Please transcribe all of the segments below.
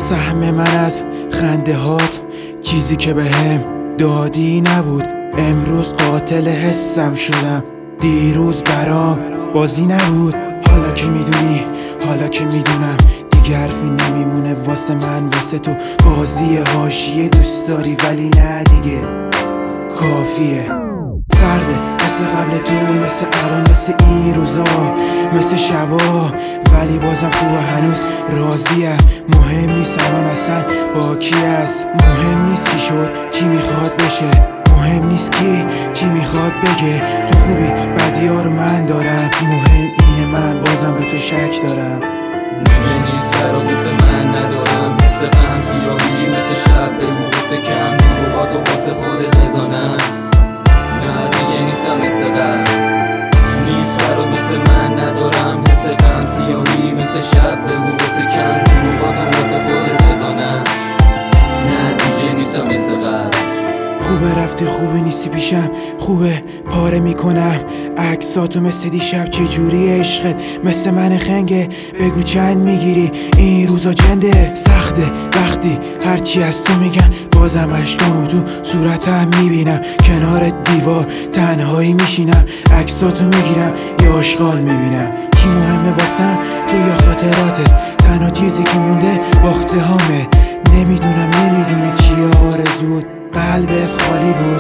سهم من از خنده هات چیزی که بهم دادی نبود. امروز قاتل حسم شدم، دیروز برام بازی نبود. حالا که میدونی، حالا که میدونم دیگه حرفی نمیمونه واسه من واسه تو. بازی حاشیه دوست داری ولی نه دیگه کافیه. سرده مثل قبل تو، مثل الان، مثل این روزا، مثل شبا، ولی بازم خوبه هنوز راضیه. مهم نیست الان اصلا با کی است، مهم نیست چی شد چی میخواد بشه، مهم نیست کی چی میخواد بگه. تو خوبی بدی‌ها رو من دارم، مهم اینه من بازم به تو شک دارم. دیگه نیست فرا مثل من ندارم، حس غم سیاهی مثل شب بگو مثل کم دور با تو واسه خودت بزنم. نه دیگه نیستم مثل قبل، نیست برات مثل من ندارم، حس غم سیاهی مثل شب بگو مثل کم دور با تو واسه خودت بزنم. نه دیگه نیستم مثل قبل. خوبه رفتی خوبی نیستی پیشم، خوبه پاره میکنم عکساتو مثل دیشب. چجوری عشقت مثل من خنگه، بگو چند میگیری این روزا چنده. سخته وقتی هرچی از تو میگن بازم عشقامو تو صورتم میبینم. کنار دیوار تنهایی میشینم، عکساتو میگیرم یا آشغال میبینم. چی مهمه واسم تو یا خاطراتت؟ تنها چیزی که مونده باخته هامه. نمیدونم نمیدونی چیه آرزود، قلبت خالی بود.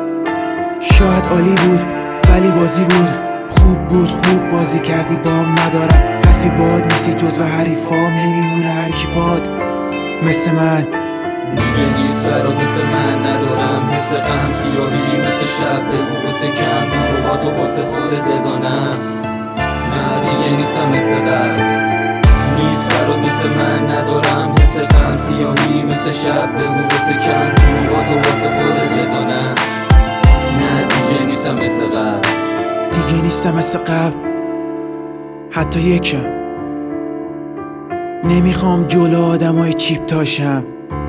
شاید عالی بود ولی بازی بود، خوب بود خوب بازی کردی بام ندارم حرفی باد نیستی جز و حریفام نمیمونه هر کی پاد مثل من. دیگه نیست فرات مثل من ندارم، حس غم سیاهی مثل شب بگو مثل کم دور با تو واسه خودت بزنم. نه دیگه نیستم مثل قبل، نیست برات مثل من ندارم، حس غم سیاهی مثل شب بگو مثل کم دور با تو واسه خودت بزنم. نه دیگه نیستم مثل قبل، دیگه نیستم مثل قبل حتی یکم. نمیخوام جلو آدمای چیپ تاشم،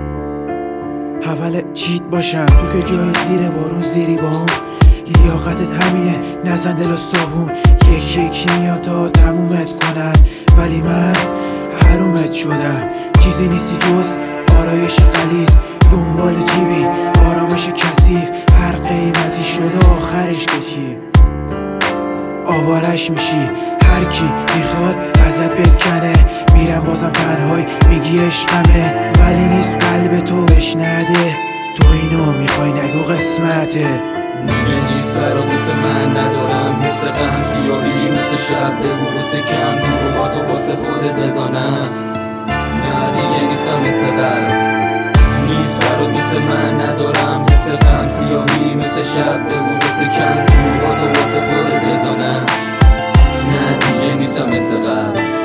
حول چیت باشم. تو که جای زیر بارون زیری با اون لیاقتت همینه، نزن دل و صابون. یکی یکی میاد تا تمومت کنن ولی من حرومت شدم. چیزی نیستی جز آرایش غلیظ، دنبال جیبی آرامش کثیف. هر قیمتی شده آخرش که چی؟ آوارش میشی، هر کی میخواد ازت بکنه. میرم بازم تنهایی میگی عشقمه ولی نیست قلب تو بهش نده. تو اینو میخوای نگو قسمته. دیگه نیست فرات مثل من ندارم، حس غم سیاهی مثل شب بگو مثل کم دور با تو واسه خودت بزنم. نه دیگه نیستم مثل قبل، نیست برات مثل من ندارم، حس غم سیاهی مثل شب بگو مثل کم دور با تو واسه خودت بزنم. نه دیگه نیستم مثل قبل.